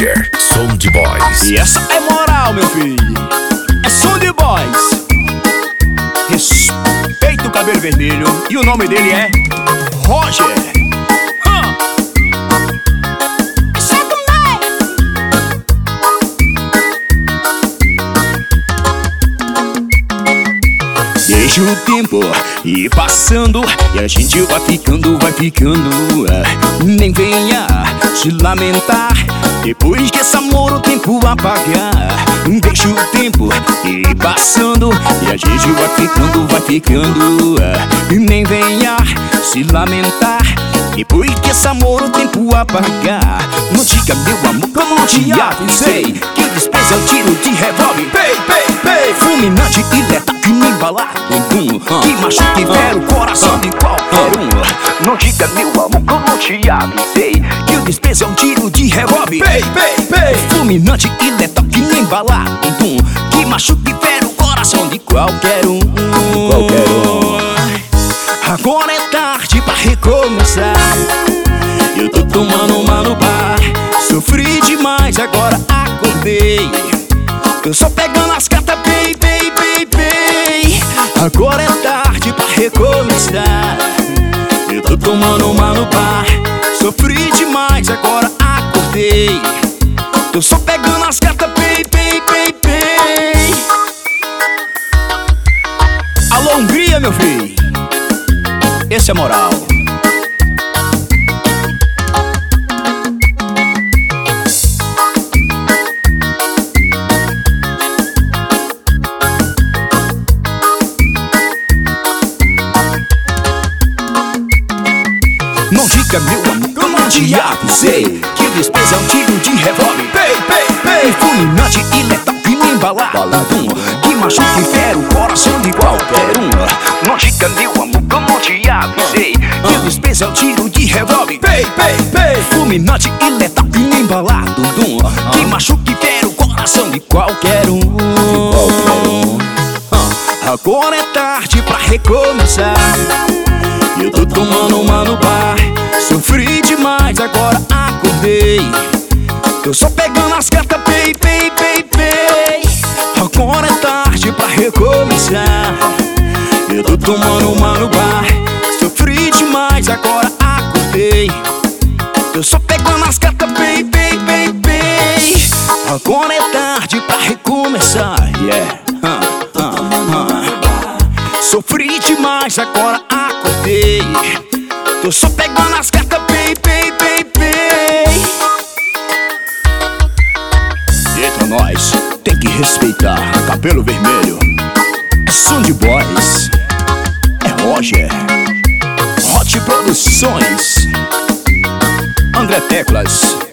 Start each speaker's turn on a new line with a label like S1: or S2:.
S1: Roger, Sound Boys.
S2: E essa é moral, meu filho. É Sound Boys. Respeita o cabelo vermelho. E o nome dele é Roger. Deixa o tempo ir passando e a gente vai ficando. Nem venha se lamentar depois que esse amor o tempo apagar. Deixa o tempo ir passando e a gente vai ficando. Nem venha se lamentar depois que esse amor o tempo apagar. Não diga, meu amor, que eu não te avisei que o desprezo é um tiro de revólver. Fulminante e letal que nem bala que machuca e fere o coração de qualquer um. Não diga, meu amor, que eu não te avisei que o desprezo é um tiro de revólver. Fulminante e letal que nem bala que machuca e fere o coração de qualquer um. Agora é tarde pra recomeçar. Eu tô tomando uma no bar. Sofri demais, agora acordei. Tô só pegando as cartas, baby. Agora é tarde pra recomeçar. Eu tô tomando uma no bar. Sofri demais, agora acordei. Tô só pegando as cartas, baby. Alô, Hungria, meu filho. Esse é moral. Não diga, meu amor, que eu não te avisei que o desprezo é um tiro de revólver. Fulminante e letal que nem bala que machuca e fere o coração de qualquer um. Não diga, meu amor, que eu não te avisei que o desprezo é um tiro de revólver. Fulminante e letal que nem bala que machuca e fere o coração de qualquer um. Agora é tarde pra recomeçar. Eu tô tomando uma no bar. Sofri demais, agora acordei. Tô só pegando as cartas, baby. Agora é tarde pra recomeçar. Eu tô tomando uma no bar. Sofri demais, agora acordei. Tô só pegando as cartas, baby. Agora é tarde pra recomeçar, yeah. Sofri demais, agora acordei. Tô só pegando as cartas, baby. Eita, nós tem que respeitar. Cabelo vermelho é Sound Boys. É Roger, Hot Produções, André Teclas.